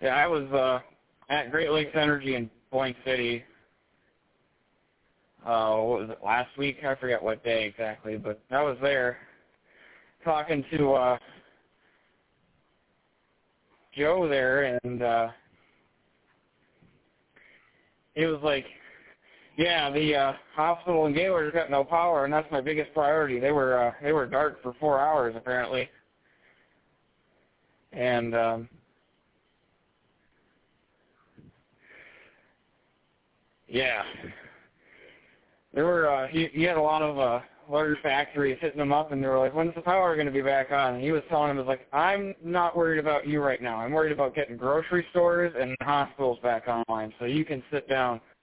Yeah, I was at Great Lakes Energy in Boyne City. What was it, last week? I forget what day exactly, but I was there talking to Joe there, and he was like, yeah, the hospital in Gaylord's got no power, and that's my biggest priority. They were dark for 4 hours, apparently. And yeah, there were he had a lot of large factories hitting him up, and they were like, when's the power going to be back on? And he was telling him, he was like, I'm not worried about you right now. I'm worried about getting grocery stores and hospitals back online, so you can sit down.